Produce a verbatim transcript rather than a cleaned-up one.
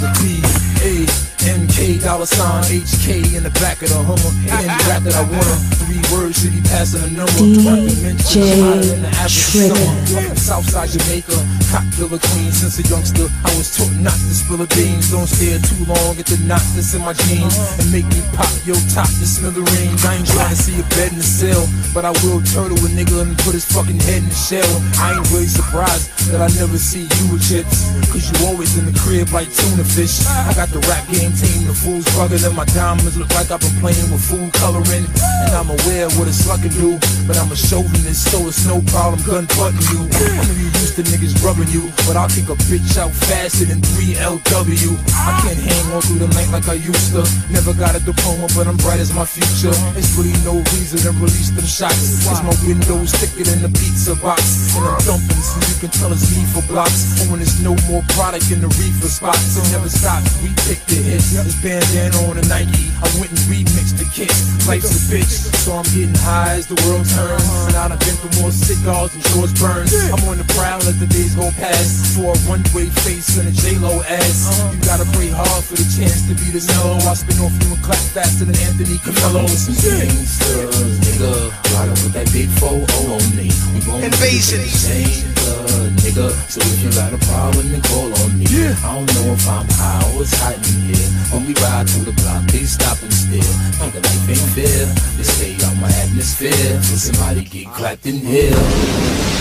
the P A N K dollar sign H K in the back of the Hummer. And the rap that I wanna. Three words should be passing a number. D J Trigger. Southside Jamaica, cop killer queen. Since a youngster, I was taught not to spill a beans. Don't stare too long at the knot that's in my jeans and make me pop your top to smithereens. I ain't trying to see a bed in the cell, but I will turtle a nigga and put his fucking head in the shell. I ain't really surprised that I never see you with chips, cause you always in the crib like tuna fish. I got the rap game team, the fools bugging, and my diamonds look like I've been playing with food coloring. And I'm aware of what a slut can do, but I'm a chauvinist, so it's no problem gun butting you. I know you used to niggas rubbing you, but I'll kick a bitch out faster than three L W. I can't hang on through the night like I used to. Never got a diploma, but I'm bright as my future. It's really no reason to release them shots, cause my window's thicker than the pizza box. And I'm dumping so you can tell it's me for blocks. And when there's no more product in the reefer spots, it never stops, we pick the hits. This bandana on a Nike, I went and remixed the kicks. Life's a bitch, so I'm getting high as the world turns. And I done been through more cigars and George Burns. I'm on the prowl as the days go past, for a one-way face and a J-Lo ass. You gotta pray hard for the chance to be the mellow. I spin off you and clap faster than Anthony Camello. Gangsters, nigga, riding with that big four oh on me. We won't Invasion. Nigga, so if you got a problem, then call on me. Yeah. I don't know if I'm high or it's hot in here. When we ride through the block, they stop and stare. Nigga, life ain't fair. They stay out my atmosphere, so somebody get clapped in here.